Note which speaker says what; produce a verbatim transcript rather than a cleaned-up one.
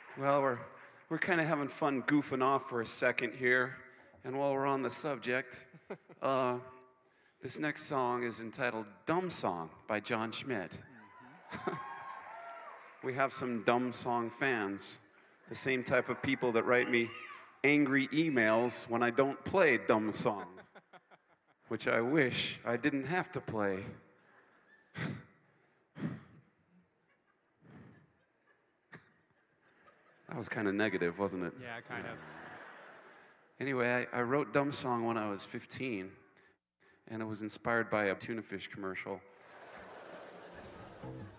Speaker 1: Well, we're we're kind of having fun goofing off for a second here, and while we're on the subject, uh, this next song is entitled "Dumb Song" by John Schmidt. Mm-hmm. We have some dumb song fans, the same type of people that write me angry emails when I don't play dumb song, which I wish I didn't have to play. That was kind of negative, wasn't it?
Speaker 2: Yeah, kind of.
Speaker 1: Anyway, I, I wrote Dumb Song when I was fifteen, and it was inspired by a tuna fish commercial.